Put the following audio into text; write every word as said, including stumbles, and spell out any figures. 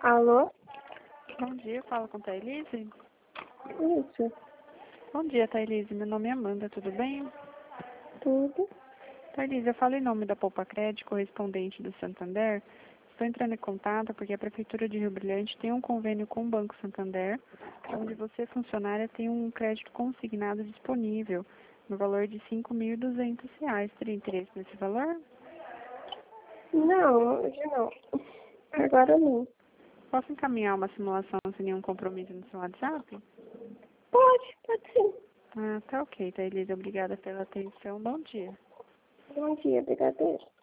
Alô? Bom dia, falo com a Thailise. Isso, Bom dia, Thailise. Meu nome é Amanda, tudo bem? tudo. Thailise, eu falo em nome da Poupa Crédito, correspondente do Santander. Estou entrando em contato porque a Prefeitura de Rio Brilhante tem um convênio com o Banco Santander, onde você, funcionária, tem um crédito consignado disponível no valor de cinco mil e duzentos reais. Teria interesse nesse valor? Não, hoje não. Agora não. Posso encaminhar uma simulação sem nenhum compromisso no seu WhatsApp? Pode, pode sim. Ah, tá ok, Thailise. Obrigada pela atenção. Bom dia. Bom dia, brigadeiro.